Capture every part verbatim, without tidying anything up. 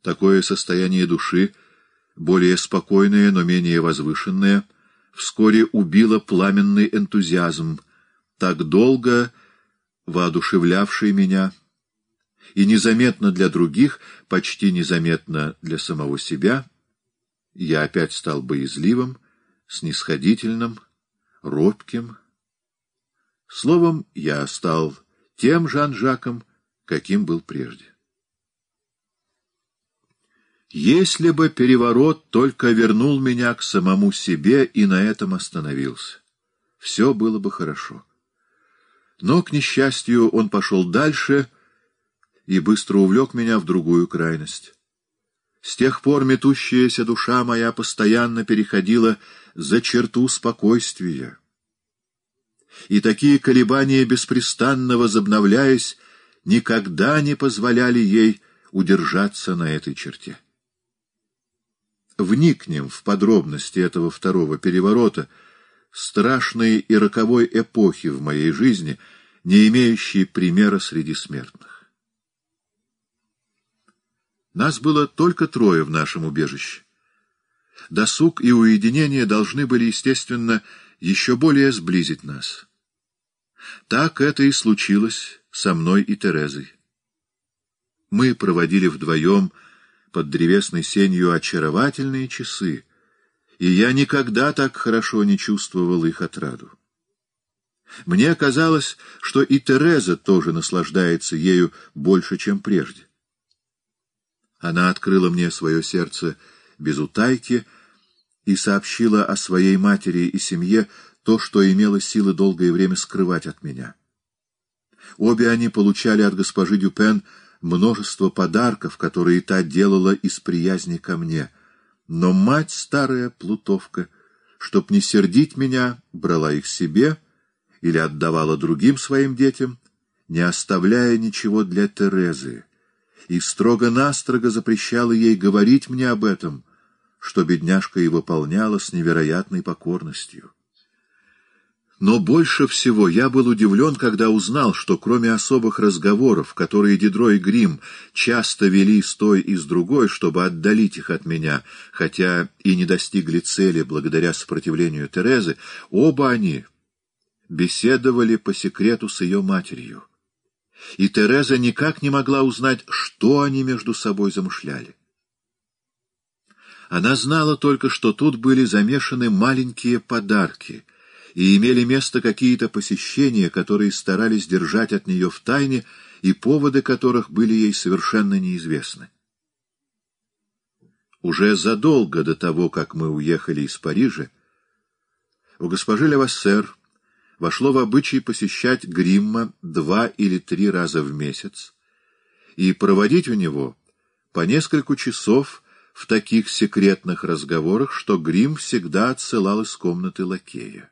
Такое состояние души, более спокойное, но менее возвышенное, вскоре убило пламенный энтузиазм, так долго воодушевлявший меня, и незаметно для других, почти незаметно для самого себя, я опять стал боязливым, снисходительным, робким. Словом, я стал тем Жан-Жаком, каким был прежде. Если бы переворот только вернул меня к самому себе и на этом остановился, все было бы хорошо. Но, к несчастью, он пошел дальше и быстро увлек меня в другую крайность. С тех пор метущаяся душа моя постоянно переходила за черту спокойствия. И такие колебания, беспрестанно возобновляясь, никогда не позволяли ей удержаться на этой черте. Вникнем в подробности этого второго переворота, страшной и роковой эпохи в моей жизни, не имеющей примера среди смертных. Нас было только трое в нашем убежище. Досуг и уединение должны были, естественно, еще более сблизить нас. Так это и случилось со мной и Терезой. Мы проводили вдвоем под древесной сенью очаровательные часы, и я никогда так хорошо не чувствовал их отраду. Мне казалось, что и Тереза тоже наслаждается ею больше, чем прежде. Она открыла мне свое сердце без утайки и сообщила о своей матери и семье то, что имело силы долгое время скрывать от меня. Обе они получали от госпожи Дюпен множество подарков, которые та делала из приязни ко мне, но мать, старая плутовка, чтоб не сердить меня, брала их себе или отдавала другим своим детям, не оставляя ничего для Терезы, и строго-настрого запрещала ей говорить мне об этом, что бедняжка и выполняла с невероятной покорностью. Но больше всего я был удивлен, когда узнал, что кроме особых разговоров, которые Дидро и Грим часто вели с той и с другой, чтобы отдалить их от меня, хотя и не достигли цели благодаря сопротивлению Терезы, оба они беседовали по секрету с ее матерью. И Тереза никак не могла узнать, что они между собой замышляли. Она знала только, что тут были замешаны маленькие подарки, и имели место какие-то посещения, которые старались держать от нее в тайне, и поводы которых были ей совершенно неизвестны. Уже задолго до того, как мы уехали из Парижа, у госпожи Левассер вошло в обычай посещать Гримма два или три раза в месяц и проводить у него по несколько часов в таких секретных разговорах, что Грим всегда отсылал из комнаты лакея.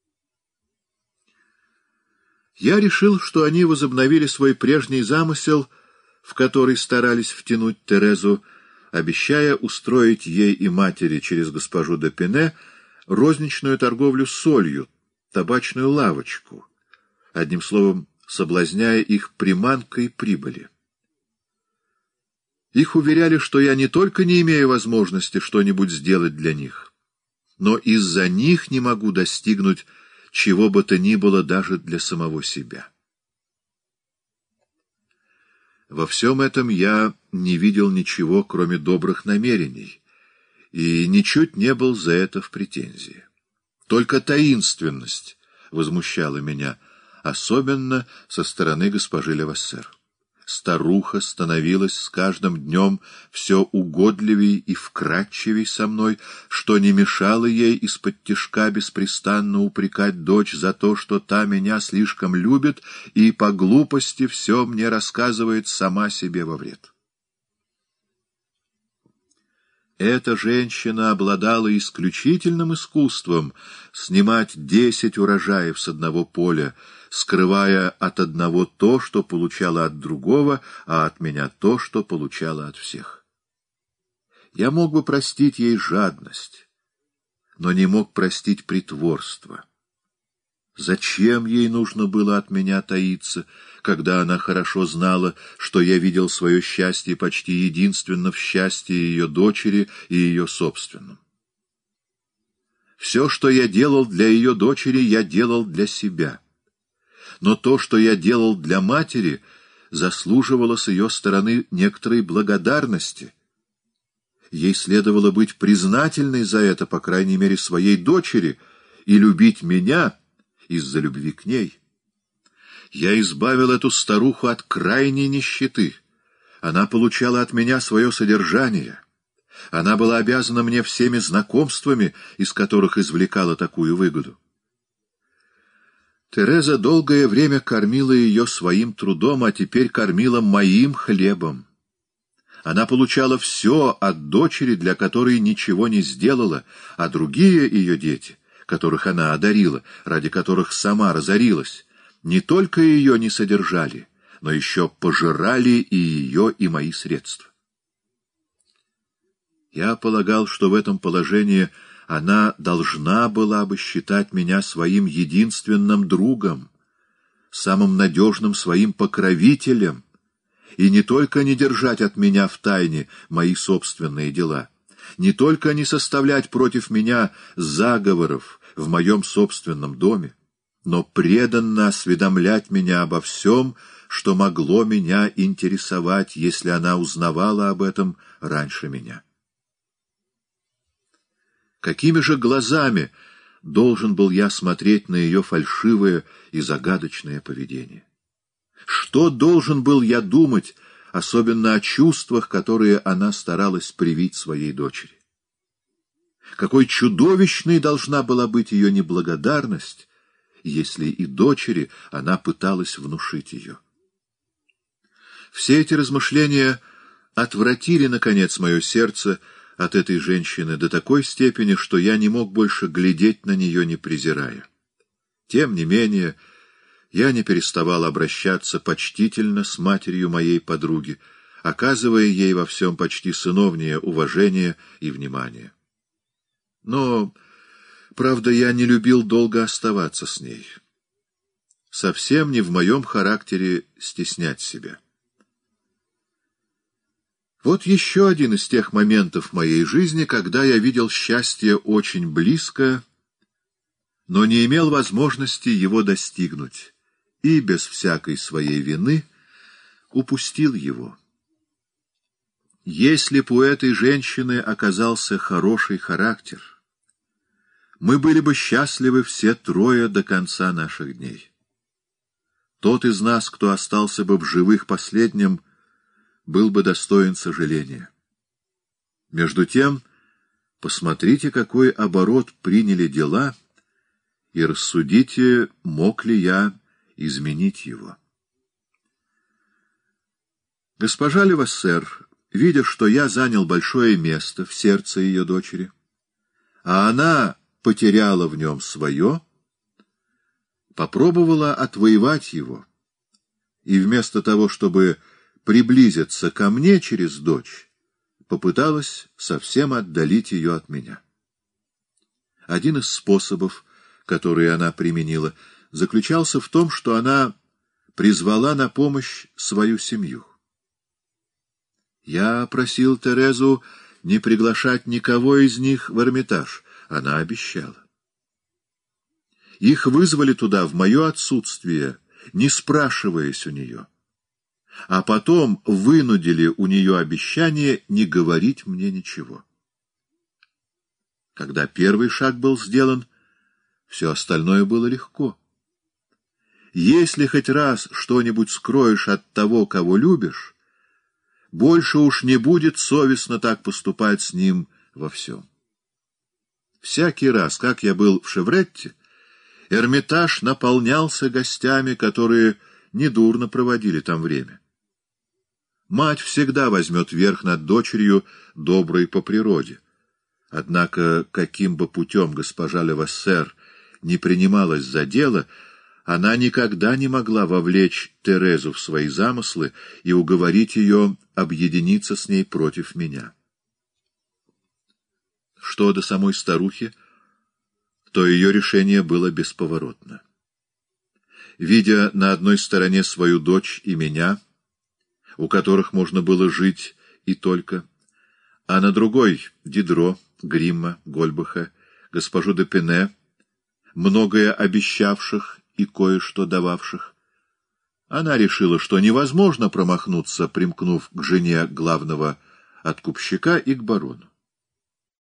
Я решил, что они возобновили свой прежний замысел, в который старались втянуть Терезу, обещая устроить ей и матери через госпожу де Пене розничную торговлю солью, табачную лавочку, одним словом, соблазняя их приманкой прибыли. Их уверяли, что я не только не имею возможности что-нибудь сделать для них, но из-за них не могу достигнуть чего бы то ни было даже для самого себя. Во всем этом я не видел ничего, кроме добрых намерений, и ничуть не был за это в претензии. Только таинственность возмущала меня, особенно со стороны госпожи Левассер. Старуха становилась с каждым днем все угодливей и вкрадчивей со мной, что не мешало ей из-под тишка беспрестанно упрекать дочь за то, что та меня слишком любит и по глупости все мне рассказывает сама себе во вред. Эта женщина обладала исключительным искусством снимать десять урожаев с одного поля, скрывая от одного то, что получала от другого, а от меня то, что получала от всех. Я мог бы простить ей жадность, но не мог простить притворство. Зачем ей нужно было от меня таиться, когда она хорошо знала, что я видел свое счастье почти единственно в счастье ее дочери и ее собственном. Все, что я делал для ее дочери, я делал для себя. Но то, что я делал для матери, заслуживало с ее стороны некоторой благодарности. Ей следовало быть признательной за это, по крайней мере, своей дочери, и любить меня из-за любви к ней. Я избавил эту старуху от крайней нищеты. Она получала от меня свое содержание. Она была обязана мне всеми знакомствами, из которых извлекала такую выгоду. Тереза долгое время кормила ее своим трудом, а теперь кормила моим хлебом. Она получала все от дочери, для которой ничего не сделала, а другие ее дети, которых она одарила, ради которых сама разорилась, не только ее не содержали, но еще пожирали и ее, и мои средства. Я полагал, что в этом положении она должна была бы считать меня своим единственным другом, самым надежным своим покровителем, и не только не держать от меня в тайне мои собственные дела, не только не составлять против меня заговоров в моем собственном доме, но преданно осведомлять меня обо всем, что могло меня интересовать, если она узнавала об этом раньше меня. Какими же глазами должен был я смотреть на ее фальшивое и загадочное поведение? Что должен был я думать, особенно о чувствах, которые она старалась привить своей дочери? Какой чудовищной должна была быть ее неблагодарность, если и дочери она пыталась внушить ее? Все эти размышления отвратили, наконец, мое сердце от этой женщины до такой степени, что я не мог больше глядеть на нее, не презирая. Тем не менее, я не переставал обращаться почтительно с матерью моей подруги, оказывая ей во всем почти сыновнее уважение и внимание. Но, правда, я не любил долго оставаться с ней. Совсем не в моем характере стеснять себя. Вот еще один из тех моментов моей жизни, когда я видел счастье очень близко, но не имел возможности его достигнуть, и без всякой своей вины упустил его. Если б у этой женщины оказался хороший характер, мы были бы счастливы все трое до конца наших дней. Тот из нас, кто остался бы в живых последним, был бы достоин сожаления. Между тем, посмотрите, какой оборот приняли дела, и рассудите, мог ли я изменить его. Госпожа Левассер, видя, что я занял большое место в сердце ее дочери, а она потеряла в нем свое, попробовала отвоевать его, и вместо того, чтобы приблизиться ко мне через дочь, попыталась совсем отдалить ее от меня. Один из способов, который она применила, заключался в том, что она призвала на помощь свою семью. Я просил Терезу не приглашать никого из них в Эрмитаж. Она обещала. Их вызвали туда в мое отсутствие, не спрашиваясь у нее, а потом вынудили у нее обещание не говорить мне ничего. Когда первый шаг был сделан, все остальное было легко. Если хоть раз что-нибудь скроешь от того, кого любишь, больше уж не будет совестно так поступать с ним во всем. Всякий раз, как я был в Шевретте, Эрмитаж наполнялся гостями, которые недурно проводили там время. Мать всегда возьмет верх над дочерью, доброй по природе. Однако, каким бы путем госпожа Левассер не принималась за дело, она никогда не могла вовлечь Терезу в свои замыслы и уговорить ее объединиться с ней против меня. Что до самой старухи, то ее решение было бесповоротно. видя на одной стороне свою дочь и меня, у которых можно было жить и только, а на другой — Дидро, Гримма, Гольбаха, госпожу де Пене, многое обещавших и кое-что дававших, она решила, что невозможно промахнуться, примкнув к жене главного откупщика и к барону.